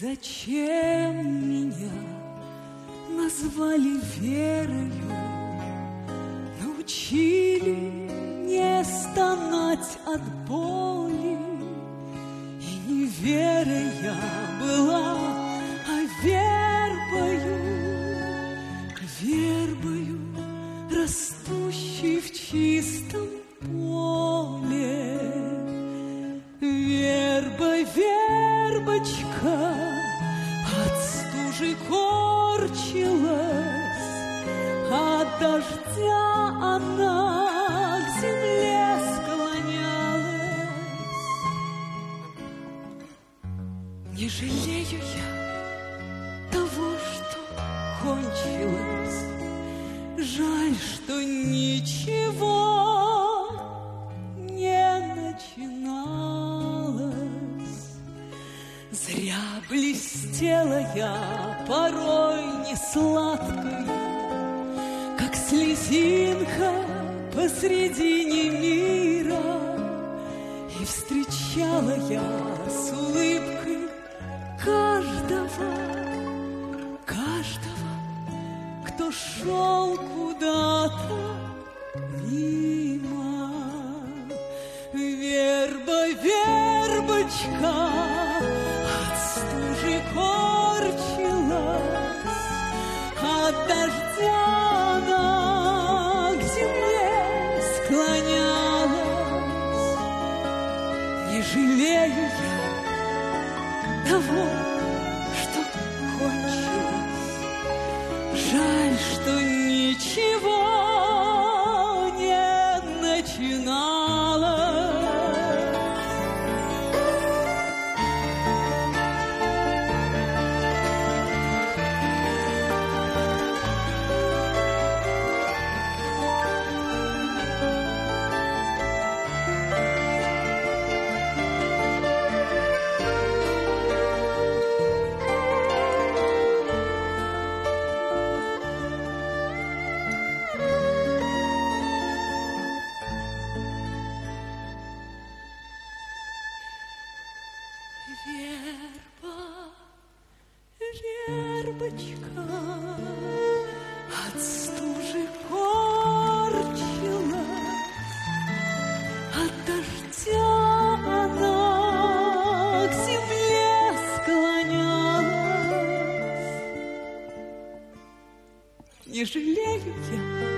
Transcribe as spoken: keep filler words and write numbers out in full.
Зачем меня назвали Верою, научили не стонать от боли? И не верой я была, а вербою, вербою, растущей в чистом поле. Верба, вербочка, от стужи корчилась, от дождя она к земле склонялась. Не жалею я того, что кончилось, жаль, что ничего не начиналось. Зря блестела я порой не сладкой, как слезинка посредине мира, и встречала я с улыбкой каждого, каждого, кто шел куда-то мимо. Верба, вербочка, от стужи корчилась, от дождя она к земле склонялась. Не жалею я того, что кончилось, жаль, что ничего не начиналось. Верба, вербочка, от стужи корчилась, от дождя она к земле склонялась. Не жалею я